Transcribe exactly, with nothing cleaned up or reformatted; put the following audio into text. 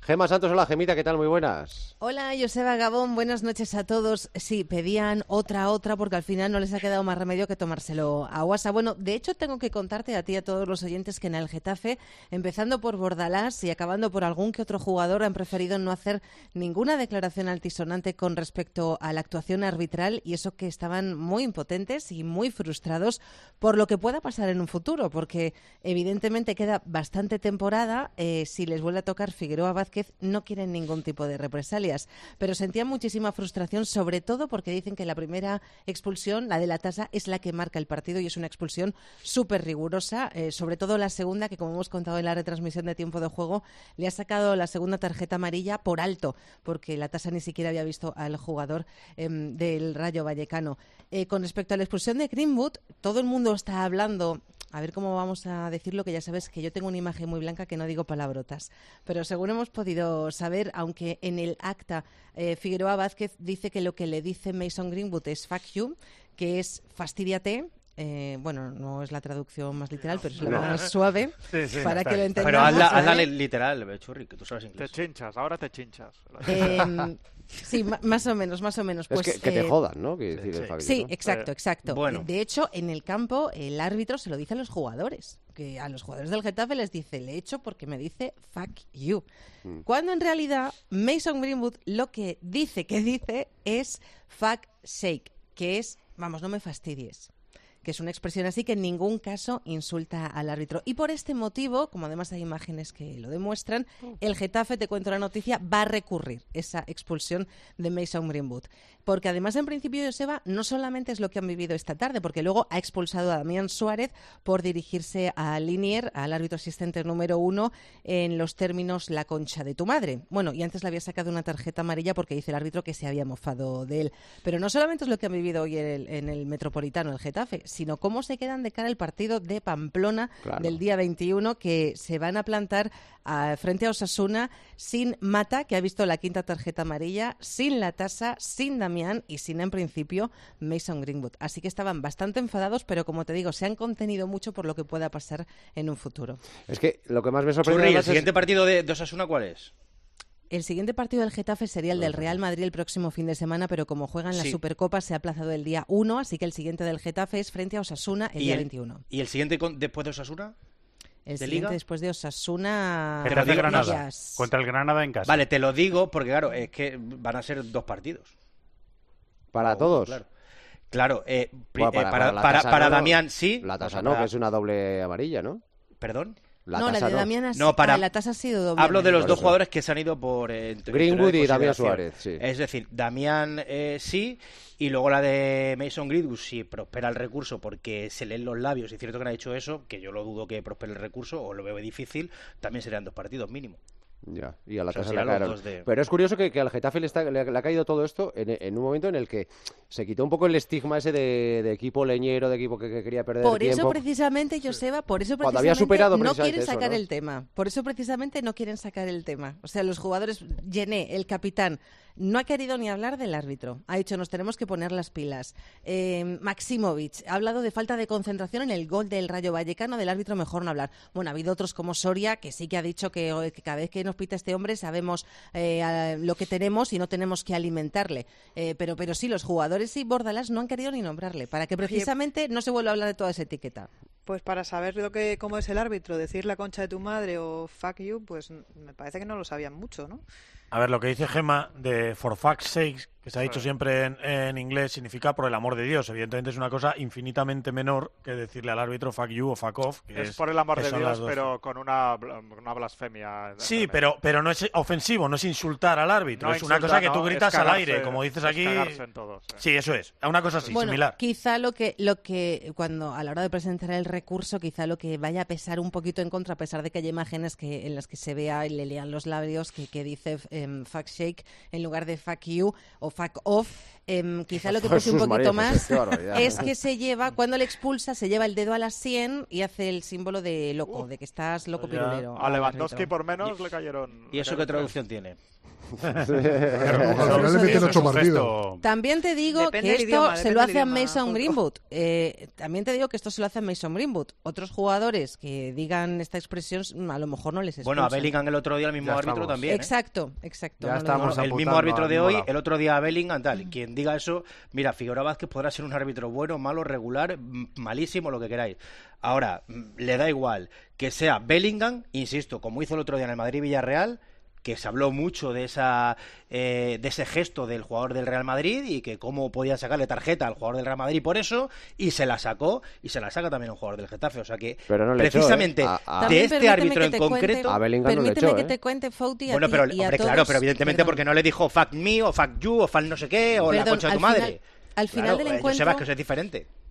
Gemma Santos, hola Gemita, ¿qué tal? Muy buenas. Hola, Joseba Gabón, buenas noches a todos. Sí, pedían otra, otra, porque al final no les ha quedado más remedio que tomárselo a guasa. Bueno, de hecho tengo que contarte a ti y a todos los oyentes que en el Getafe, empezando por Bordalás y acabando por algún que otro jugador, han preferido no hacer ninguna declaración altisonante con respecto a la actuación arbitral, y eso que estaban muy impotentes y muy frustrados por lo que pueda pasar en un futuro, porque evidentemente queda bastante temporada. Eh, si les vuelve a tocar Figueroa Vázquez, no quieren ningún tipo de represalias, pero sentían muchísima frustración, sobre todo porque dicen que la primera expulsión, la de la tasa, es la que marca el partido y es una expulsión súper rigurosa, eh, sobre todo la segunda, que como hemos contado en la retransmisión de tiempo de juego, le ha sacado la segunda tarjeta amarilla por alto, porque la tasa ni siquiera había visto al jugador eh, del Rayo Vallecano. Eh, con respecto a la expulsión de Greenwood, todo el mundo está hablando, a ver cómo vamos a decirlo, que ya sabes que yo tengo una imagen muy blanca que no digo palabrotas, pero según hemos podido saber, aunque en el acta eh, Figueroa Vázquez dice que lo que le dice Mason Greenwood es fuck you, que es fastidiate. Eh, bueno, no es la traducción más literal, pero es la no. más suave, sí, sí, para que lo entendamos. Pero hazla, hazla literal, Churri, que tú sabes inglés. Te chinchas, ahora te chinchas. Eh, sí, más o menos, más o menos. Pues, es que, que te eh, jodan, ¿no? Que decir sí, el Fabio, sí ¿no? exacto, exacto. Bueno. De hecho, en el campo, el árbitro se lo dice a los jugadores, que a los jugadores del Getafe les dice, le he hecho porque me dice fuck you. Mm. Cuando en realidad Mason Greenwood lo que dice que dice es fuck shake, que es, vamos, no me fastidies, que es una expresión así que en ningún caso insulta al árbitro. Y por este motivo, como además hay imágenes que lo demuestran, el Getafe, te cuento la noticia, va a recurrir esa expulsión de Mason Greenwood. Porque además, en principio, Joseba, no solamente es lo que han vivido esta tarde, porque luego ha expulsado a Damián Suárez por dirigirse a Linier, al árbitro asistente número uno, en los términos la concha de tu madre. Bueno, y antes le había sacado una tarjeta amarilla porque dice el árbitro que se había mofado de él. Pero no solamente es lo que han vivido hoy en el, en el Metropolitano, el Getafe, sino cómo se quedan de cara al partido de Pamplona, claro, del día veintiuno, que se van a plantar a, frente a Osasuna sin Mata, que ha visto la quinta tarjeta amarilla, sin la tasa, sin Damián y sin, en principio, Mason Greenwood. Así que estaban bastante enfadados, pero como te digo, se han contenido mucho por lo que pueda pasar en un futuro. Es que lo que más me sorprende... Churri, ¿el siguiente es... partido de, de Osasuna cuál es? El siguiente partido del Getafe sería el del Real Madrid el próximo fin de semana, pero como juegan la sí. Supercopa se ha aplazado el día uno, así que el siguiente del Getafe es frente a Osasuna el día el, veintiuno. ¿Y el siguiente con, después de Osasuna? El ¿De siguiente Liga? después de Osasuna... Contra el Granada. Contra el Granada en casa. Vale, te lo digo porque, claro, es que van a ser dos partidos. ¿Para oh, todos? Claro, claro eh, bueno, para, eh, para, para, para, para no, Damián sí. La tasa o sea, no, para... que es una doble amarilla, ¿no? ¿Perdón? La no, la de no. Damián ha, no, para... ah, la tasa ha sido doble. Hablo de los por dos eso. jugadores que se han ido por... Eh, Greenwood y Damián Suárez, sí. Es decir, Damián eh, sí, y luego la de Mason Greenwood, si prospera el recurso porque se leen los labios, y es cierto que no ha dicho eso, que yo lo dudo que prospere el recurso, o lo veo difícil, también serían dos partidos mínimo. Ya, y a la o sea, tasa le cayeron. De... Pero es curioso que, que al Getafe le, está, le, le ha caído todo esto en, en un momento en el que se quitó un poco el estigma ese de, de equipo leñero, de equipo que, que quería perder por tiempo. Eso precisamente, Joseba, por eso precisamente había superado no quieren eso, sacar ¿no? el tema. Por eso precisamente no quieren sacar el tema. O sea, los jugadores, Yené, el capitán, no ha querido ni hablar del árbitro. Ha dicho, nos tenemos que poner las pilas. Eh, Maximovic ha hablado de falta de concentración en el gol del Rayo Vallecano, del árbitro mejor no hablar. Bueno, ha habido otros como Soria, que sí que ha dicho que, que cada vez que nos pita este hombre sabemos eh, lo que tenemos y no tenemos que alimentarle. Eh, pero, pero sí, los jugadores y Bordalás no han querido ni nombrarle, para que precisamente Oye, no se vuelva a hablar de toda esa etiqueta. Pues para saber lo que cómo es el árbitro, decir la concha de tu madre o fuck you, pues me parece que no lo sabían mucho, ¿no? A ver, lo que dice Gemma de for fuck's sake, que se ha dicho siempre en, en inglés, significa por el amor de Dios. Evidentemente es una cosa infinitamente menor que decirle al árbitro fuck you o fuck off. Que es, es por el amor de Dios, dos... pero con una, una blasfemia. Sí, pero, pero no es ofensivo, no es insultar al árbitro. No es insulta, una cosa que no, tú gritas cagarse, al aire, como dices aquí. En todo, sí. sí, eso es. Una cosa así, bueno, similar. Quizá lo que, lo que, cuando a la hora de presentar el recurso, quizá lo que vaya a pesar un poquito en contra, a pesar de que hay imágenes que en las que se vea y le lean los labios que, que dice um, fuck shake en lugar de fuck you o fuck off, eh, quizá lo que Jesús pese un poquito María más José, qué barbaridad. es que se lleva, cuando le expulsa, se lleva el dedo a la sien y hace el símbolo de loco, Uh. de que estás loco Ya. pirulero. A Lewandowski árbitro. por menos le cayeron. ¿Y eso qué traducción tiene? Al final le meten ocho partidos. También te digo Depende que del esto idioma, se depende lo del hace a idioma, Mason Joto. Greenwood. Eh, también te digo que esto se lo hace a Mason Greenwood. Otros jugadores que digan esta expresión a lo mejor no les expulsan. Bueno, a Bellingham el otro día el mismo Ya árbitro estamos. también. ¿eh? Exacto, exacto. Ya no lo estamos digo. El mismo apuntando árbitro al de mismo hoy, lado. el otro día a Bellingham, tal. Quien diga eso, mira, Figueroa Vázquez podrá ser un árbitro bueno, malo, regular, m- malísimo, lo que queráis. Ahora, m- le da igual que sea Bellingham, insisto, como hizo el otro día en el Madrid-Villarreal, que se habló mucho de esa eh, de ese gesto del jugador del Real Madrid y que cómo podía sacarle tarjeta al jugador del Real Madrid por eso, y se la sacó, y se la saca también a un jugador del Getafe. O sea que, Pero no le echó, ¿eh? precisamente, A- a- de También este permíteme árbitro que en te concreto... cuente- A Bellingham no le Permíteme echó, que ¿eh? te cuente, Fouti, a Bueno, ti pero, y a hombre, todos. claro, pero evidentemente Perdón. porque no le dijo fuck me o fuck you o fuck no sé qué o la Perdón, concha de al tu madre. final- al final Claro, del eh, encuentro- Joseba, que eso es diferente.